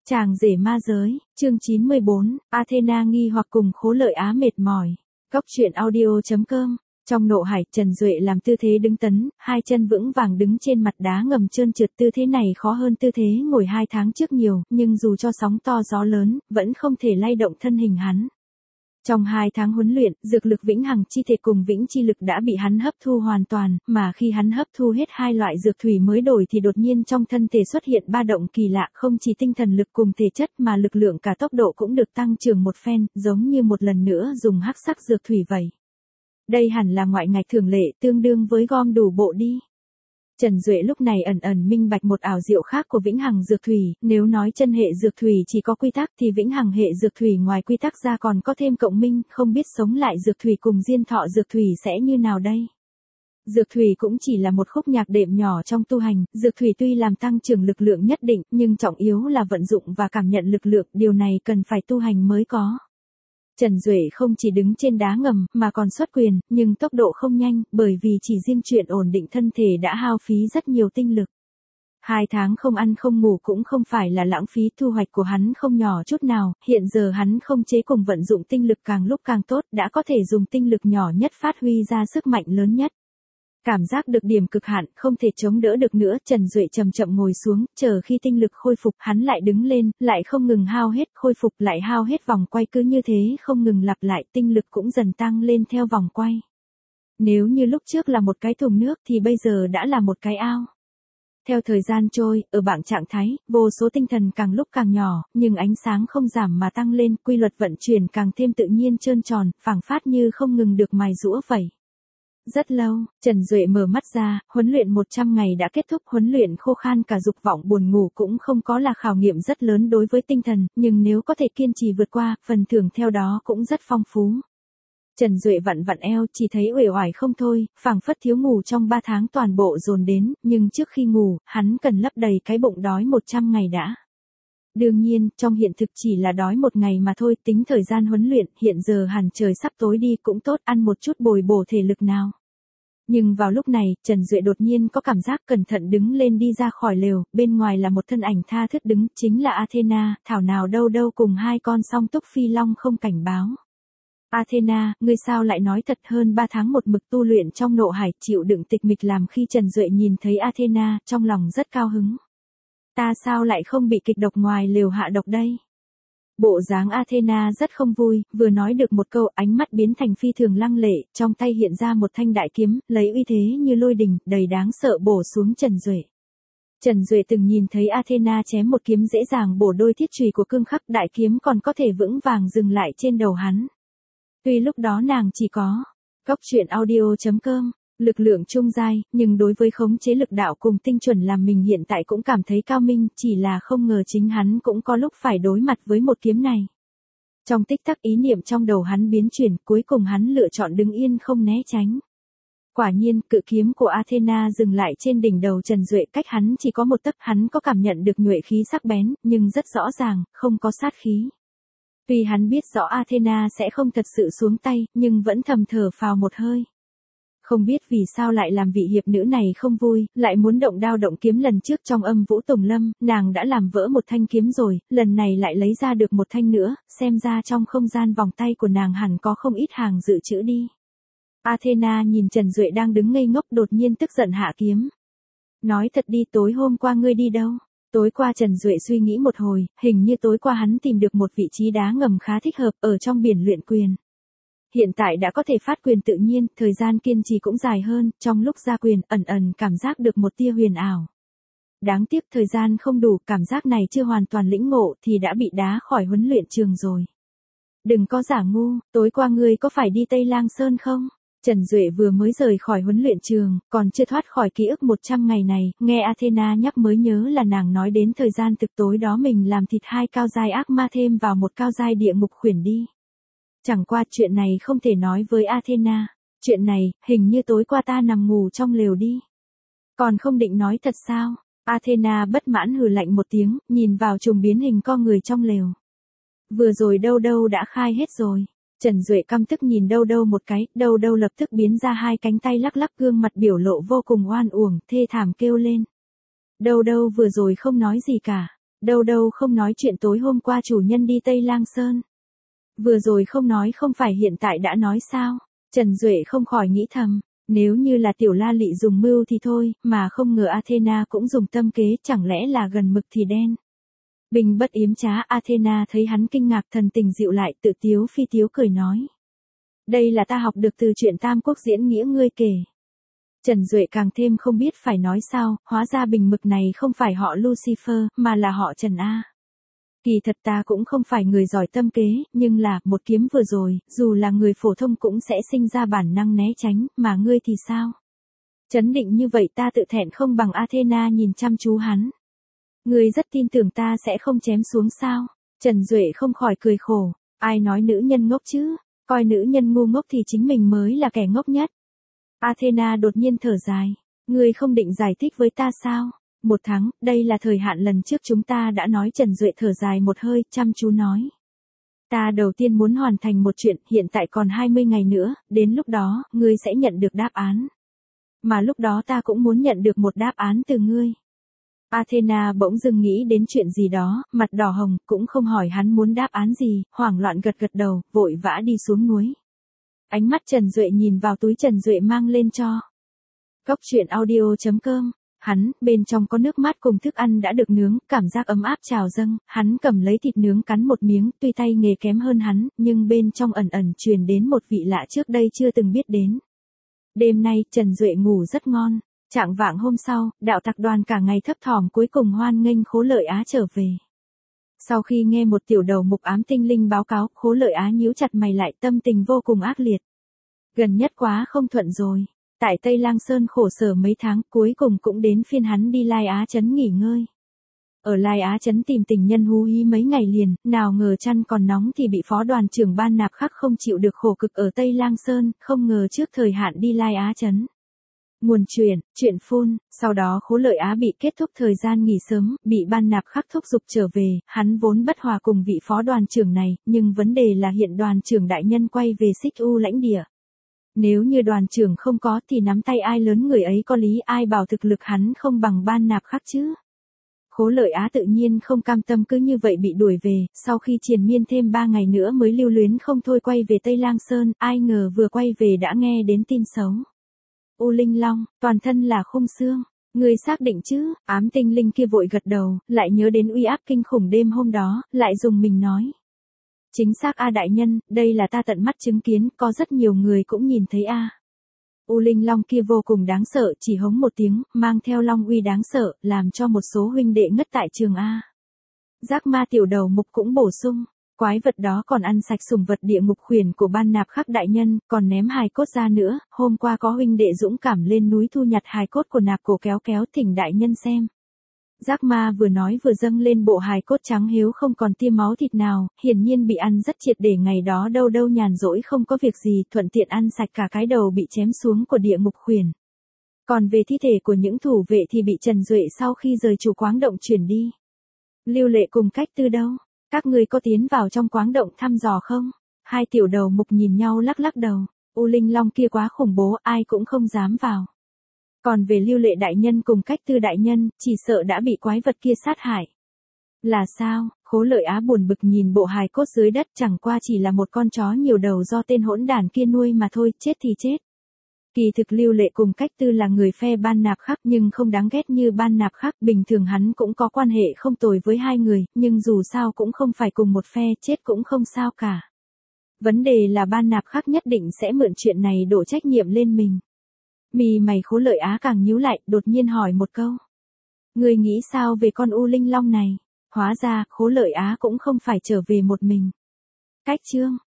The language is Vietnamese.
Chàng rể ma giới, chương 94, Athena nghi hoặc cùng Khố Lợi Á mệt mỏi. Góc truyện audio.com. Trong nộ hải, Trần Duệ làm tư thế đứng tấn, hai chân vững vàng đứng trên mặt đá ngầm trơn trượt. Tư thế này khó hơn tư thế ngồi 2 tháng trước nhiều, nhưng dù cho sóng to gió lớn, vẫn không thể lay động thân hình hắn. Trong 2 tháng huấn luyện, dược lực vĩnh hằng chi thể cùng vĩnh chi lực đã bị hắn hấp thu hoàn toàn, mà khi hắn hấp thu hết 2 loại dược thủy mới đổi thì đột nhiên trong thân thể xuất hiện ba động kỳ lạ, không chỉ tinh thần lực cùng thể chất mà lực lượng cả tốc độ cũng được tăng trưởng một phen, giống như một lần nữa dùng hắc sắc dược thủy vậy. Đây hẳn là ngoại ngạch thường lệ, tương đương với gom đủ bộ đi. Trần Duệ lúc này ẩn ẩn minh bạch một ảo diệu khác của vĩnh hằng dược thủy, nếu nói chân hệ dược thủy chỉ có quy tắc thì vĩnh hằng hệ dược thủy ngoài quy tắc ra còn có thêm cộng minh, không biết sống lại dược thủy cùng diên thọ dược thủy sẽ như nào đây. Dược thủy cũng chỉ là một khúc nhạc đệm nhỏ trong tu hành, dược thủy tuy làm tăng trưởng lực lượng nhất định, nhưng trọng yếu là vận dụng và cảm nhận lực lượng, điều này cần phải tu hành mới có. Trần Duệ không chỉ đứng trên đá ngầm, mà còn xuất quyền, nhưng tốc độ không nhanh, bởi vì chỉ riêng chuyện ổn định thân thể đã hao phí rất nhiều tinh lực. 2 tháng không ăn không ngủ cũng không phải là lãng phí, thu hoạch của hắn không nhỏ chút nào, hiện giờ hắn không chế cùng vận dụng tinh lực càng lúc càng tốt, đã có thể dùng tinh lực nhỏ nhất phát huy ra sức mạnh lớn nhất. Cảm giác được điểm cực hạn, không thể chống đỡ được nữa, Trần Duệ chậm chậm ngồi xuống, chờ khi tinh lực khôi phục, hắn lại đứng lên, lại không ngừng hao hết, khôi phục lại hao hết, vòng quay cứ như thế không ngừng lặp lại, tinh lực cũng dần tăng lên theo vòng quay. Nếu như lúc trước là một cái thùng nước thì bây giờ đã là một cái ao. Theo thời gian trôi, ở bảng trạng thái, vô số tinh thần càng lúc càng nhỏ, nhưng ánh sáng không giảm mà tăng lên, quy luật vận chuyển càng thêm tự nhiên trơn tròn, phảng phất như không ngừng được mài giũa vậy. Rất lâu, Trần Duệ mở mắt ra, huấn luyện 100 ngày đã kết thúc, huấn luyện khô khan cả dục vọng buồn ngủ cũng không có là khảo nghiệm rất lớn đối với tinh thần, nhưng nếu có thể kiên trì vượt qua, phần thưởng theo đó cũng rất phong phú. Trần Duệ vặn vặn eo, chỉ thấy uể oải không thôi, phảng phất thiếu ngủ trong 3 tháng toàn bộ dồn đến, nhưng trước khi ngủ, hắn cần lấp đầy cái bụng đói 100 ngày đã. Đương nhiên, trong hiện thực chỉ là đói 1 ngày mà thôi, tính thời gian huấn luyện, hiện giờ hẳn trời sắp tối đi cũng tốt, ăn một chút bồi bổ thể lực nào. Nhưng vào lúc này, Trần Duệ đột nhiên có cảm giác cẩn thận đứng lên đi ra khỏi lều, bên ngoài là một thân ảnh tha thướt đứng, chính là Athena, thảo nào đâu đâu cùng 2 con song túc phi long không cảnh báo. Athena, ngươi sao lại nói thật, hơn 3 tháng một mực tu luyện trong nộ hải, chịu đựng tịch mịch làm khi Trần Duệ nhìn thấy Athena, trong lòng rất cao hứng. Ta sao lại không bị kịch độc ngoài lều hạ độc đây? Bộ dáng Athena rất không vui, vừa nói được một câu, ánh mắt biến thành phi thường lăng lệ, trong tay hiện ra một thanh đại kiếm, lấy uy thế như lôi đình, đầy đáng sợ bổ xuống Trần Duệ. Trần Duệ từng nhìn thấy Athena chém một kiếm dễ dàng bổ đôi thiết chùy của cương khắc, đại kiếm còn có thể vững vàng dừng lại trên đầu hắn. Tuy lúc đó nàng chỉ có góc truyện audio.com. Lực lượng trung giai, nhưng đối với khống chế lực đạo cùng tinh chuẩn làm mình hiện tại cũng cảm thấy cao minh, chỉ là không ngờ chính hắn cũng có lúc phải đối mặt với một kiếm này. Trong tích tắc ý niệm trong đầu hắn biến chuyển, cuối cùng hắn lựa chọn đứng yên không né tránh. Quả nhiên, cự kiếm của Athena dừng lại trên đỉnh đầu Trần Duệ, cách hắn chỉ có một tấc, hắn có cảm nhận được nhuệ khí sắc bén, nhưng rất rõ ràng, không có sát khí. Tuy hắn biết rõ Athena sẽ không thật sự xuống tay, nhưng vẫn thầm thở phào một hơi. Không biết vì sao lại làm vị hiệp nữ này không vui, lại muốn động đao động kiếm, lần trước trong Âm Vũ Tùng Lâm, nàng đã làm vỡ một thanh kiếm rồi, lần này lại lấy ra được một thanh nữa, xem ra trong không gian vòng tay của nàng hẳn có không ít hàng dự trữ đi. Athena nhìn Trần Duệ đang đứng ngây ngốc, đột nhiên tức giận hạ kiếm. Nói thật đi, tối hôm qua ngươi đi đâu? Tối qua Trần Duệ suy nghĩ một hồi, hình như tối qua hắn tìm được một vị trí đá ngầm khá thích hợp, ở trong biển luyện quyền. Hiện tại đã có thể phát quyền tự nhiên, thời gian kiên trì cũng dài hơn, trong lúc ra quyền, ẩn ẩn cảm giác được một tia huyền ảo. Đáng tiếc thời gian không đủ, cảm giác này chưa hoàn toàn lĩnh ngộ thì đã bị đá khỏi huấn luyện trường rồi. Đừng có giả ngu, tối qua ngươi có phải đi Tây Lang Sơn không? Trần Duệ vừa mới rời khỏi huấn luyện trường, còn chưa thoát khỏi ký ức 100 ngày này, nghe Athena nhắc mới nhớ là nàng nói đến thời gian thực tối đó mình làm thịt 2 cao giai ác ma thêm vào một cao giai địa ngục khuyển đi. Chẳng qua chuyện này không thể nói với Athena. Chuyện này, hình như tối qua ta nằm ngủ trong lều đi. Còn không định nói thật sao? Athena bất mãn hừ lạnh một tiếng, nhìn vào trùng biến hình con người trong lều. Vừa rồi đâu đâu đã khai hết rồi. Trần Duệ căm tức nhìn đâu đâu một cái, đâu đâu lập tức biến ra 2 cánh tay lắc lắc, gương mặt biểu lộ vô cùng oan uổng, thê thảm kêu lên. Đâu đâu vừa rồi không nói gì cả. đâu đâu không nói chuyện tối hôm qua chủ nhân đi Tây Lang Sơn. Vừa rồi không nói không phải hiện tại đã nói sao? Trần Duệ không khỏi nghĩ thầm, nếu như là tiểu La Lị dùng mưu thì thôi, mà không ngờ Athena cũng dùng tâm kế, chẳng lẽ là gần mực thì đen. Bình bất yếm trá, Athena thấy hắn kinh ngạc thần tình dịu lại, tự tiếu phi tiếu cười nói. Đây là ta học được từ chuyện Tam Quốc diễn nghĩa ngươi kể. Trần Duệ càng thêm không biết phải nói sao, hóa ra bình mực này không phải họ Lucifer, mà là họ Trần A. Kỳ thật ta cũng không phải người giỏi tâm kế, nhưng là, một kiếm vừa rồi, dù là người phổ thông cũng sẽ sinh ra bản năng né tránh, mà ngươi thì sao? Chấn định như vậy ta tự thẹn không bằng Athena nhìn chăm chú hắn. Ngươi rất tin tưởng ta sẽ không chém xuống sao? Trần Duệ không khỏi cười khổ, ai nói nữ nhân ngốc chứ, coi nữ nhân ngu ngốc thì chính mình mới là kẻ ngốc nhất. Athena đột nhiên thở dài, ngươi không định giải thích với ta sao? 1 tháng, đây là thời hạn lần trước chúng ta đã nói. Trần Duệ thở dài một hơi, chăm chú nói. Ta đầu tiên muốn hoàn thành một chuyện, hiện tại còn 20 ngày nữa, đến lúc đó, ngươi sẽ nhận được đáp án. Mà lúc đó ta cũng muốn nhận được một đáp án từ ngươi. Athena bỗng dưng nghĩ đến chuyện gì đó, mặt đỏ hồng, cũng không hỏi hắn muốn đáp án gì, hoảng loạn gật gật đầu, vội vã đi xuống núi. Ánh mắt Trần Duệ nhìn vào túi Trần Duệ mang lên cho. Góc truyện audio.com. Hắn, bên trong có nước mát cùng thức ăn đã được nướng, cảm giác ấm áp trào dâng, hắn cầm lấy thịt nướng cắn một miếng, tuy tay nghề kém hơn hắn, nhưng bên trong ẩn ẩn truyền đến một vị lạ trước đây chưa từng biết đến. Đêm nay, Trần Duệ ngủ rất ngon. Trạng vạng hôm sau, đạo tặc đoàn cả ngày thấp thỏm cuối cùng hoan nghênh Khố Lợi Á trở về. Sau khi nghe một tiểu đầu mục ám tinh linh báo cáo, Khố Lợi Á nhíu chặt mày lại, tâm tình vô cùng ác liệt. Gần nhất quá không thuận rồi. Tại Tây Lang Sơn khổ sở mấy tháng, cuối cùng cũng đến phiên hắn đi Lai Á Trấn nghỉ ngơi. Ở Lai Á Trấn tìm tình nhân hú hí mấy ngày liền, nào ngờ chăn còn nóng thì bị phó đoàn trưởng Ban Nạp Khắc không chịu được khổ cực ở Tây Lang Sơn, không ngờ trước thời hạn đi Lai Á Trấn. Nguồn chuyện phun, sau đó Khố Lợi Á bị kết thúc thời gian nghỉ sớm, bị Ban Nạp Khắc thúc giục trở về, hắn vốn bất hòa cùng vị phó đoàn trưởng này, nhưng vấn đề là hiện đoàn trưởng đại nhân quay về Xích U lãnh địa. Nếu như đoàn trưởng không có thì nắm tay ai lớn người ấy có lý, ai bảo thực lực hắn không bằng Ban Nạp Khắc chứ. Khố Lợi Á tự nhiên không cam tâm cứ như vậy bị đuổi về, sau khi triền miên thêm 3 ngày nữa mới lưu luyến không thôi quay về Tây Lang Sơn, ai ngờ vừa quay về đã nghe đến tin xấu. U Linh Long, toàn thân là khung xương, người xác định chứ? Ám tinh linh kia vội gật đầu, lại nhớ đến uy áp kinh khủng đêm hôm đó, lại dùng mình nói. Chính xác a đại nhân, đây là ta tận mắt chứng kiến, có rất nhiều người cũng nhìn thấy a. U Linh Long kia vô cùng đáng sợ, chỉ hống một tiếng, mang theo long uy đáng sợ, làm cho một số huynh đệ ngất tại trường a. Giác ma tiểu đầu mục cũng bổ sung, quái vật đó còn ăn sạch sủng vật địa ngục khuyển của Ban Nạp Khắc đại nhân, còn ném hài cốt ra nữa, hôm qua có huynh đệ dũng cảm lên núi thu nhặt hài cốt của Nạp Cổ kéo kéo, thỉnh đại nhân xem. Giác ma vừa nói vừa dâng lên bộ hài cốt trắng hiếu không còn tia máu thịt nào, hiển nhiên bị ăn rất triệt để, ngày đó đâu đâu nhàn rỗi không có việc gì, thuận tiện ăn sạch cả cái đầu bị chém xuống của địa ngục khuyển. Còn về thi thể của những thủ vệ thì bị Trần Duệ sau khi rời chủ quáng động chuyển đi. Lưu Lệ cùng Cách Tư đâu? Các người có tiến vào trong quáng động thăm dò không? Hai tiểu đầu mục nhìn nhau lắc lắc đầu, U Linh Long kia quá khủng bố, ai cũng không dám vào. Còn về Lưu Lệ đại nhân cùng Cách Tư đại nhân, chỉ sợ đã bị quái vật kia sát hại. Là sao? Khố Lợi Á buồn bực nhìn bộ hài cốt dưới đất, chẳng qua chỉ là một con chó nhiều đầu do tên hỗn đản kia nuôi mà thôi, chết thì chết. Kỳ thực Lưu Lệ cùng Cách Tư là người phe Ban Nạp Khắc nhưng không đáng ghét như Ban Nạp Khắc, bình thường hắn cũng có quan hệ không tồi với hai người, nhưng dù sao cũng không phải cùng một phe, chết cũng không sao cả. Vấn đề là Ban Nạp Khắc nhất định sẽ mượn chuyện này đổ trách nhiệm lên mình. Mày Khố Lợi Á càng nhíu lại, đột nhiên hỏi một câu. Ngươi nghĩ sao về con U Linh Long này? Hóa ra, Khố Lợi Á cũng không phải trở về một mình. Cách chương